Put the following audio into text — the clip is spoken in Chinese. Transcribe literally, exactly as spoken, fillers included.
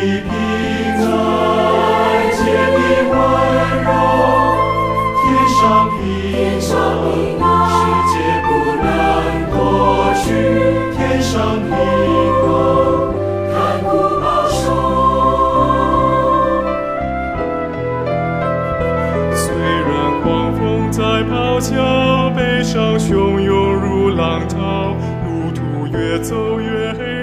平安，界的温柔，天上平安，世界不能夺去，天上平安，看顾保守。虽然狂风在咆哮，悲伤汹涌如浪涛，路途越走越黑。